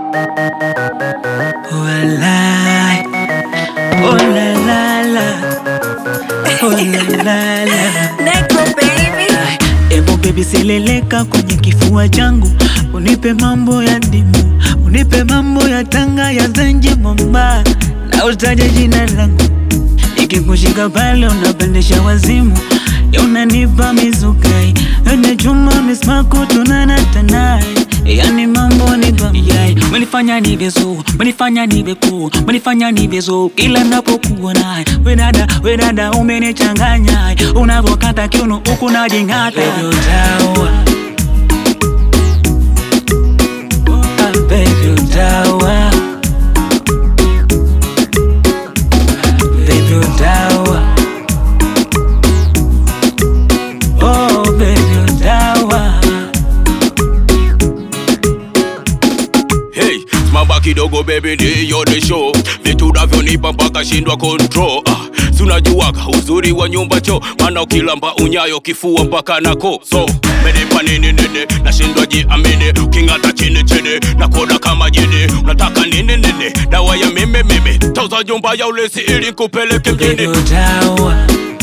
Walai, oh la la la, oh la la la. Neko baby. Ebo baby seleleka kwenye kifua changu, unipe mambo ya dimu, unipe mambo ya Tanga ya Zenji Momba, na utaje jina langu. Nikikushika pale unapendesha wazimu, ya unanipa mizukai, ene chuma mismako tunana tanai. Yani mambo ni bamiyai, menifanya niwe so, menifanya niwe cool, menifanya niwe so, kila napokuwa naye. We dada umenichanganya, unavokata kiuno huku najingata. Baby utaua, baby utaua, baby utaua, oh baby utaua. Hey, simama kidogo baby ndiyo the show. Vitu unavyonipa mpaka shindwa control. Sunajuaga uzuri wa nyumba cho, maana ukilamba unyayo kifua mpaka nako. So, menipa nini nini, nashindwa jiamini. Ukingata chini chini, nakoda kama jini. Unataka nini nini, dawa ya mimi. Tauza jumba ya ulezi ili kupeleke mjini. Baby utaua,